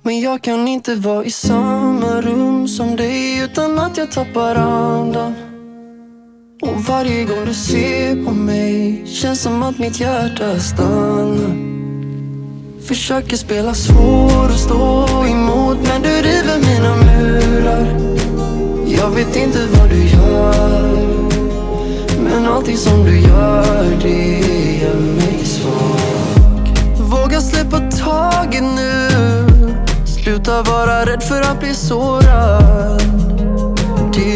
Men jag kan inte vara i samma rum som dig utan att jag tappar andan. Och varje gång du ser på mig känns som att mitt hjärta stannar. Försöker spela svår och stå emot, men du river mina murar. Jag vet inte vad du gör, men allting som du gör, det gör mig svag. Våga släppa taget nu. Sluta vara rädd för att bli sårad.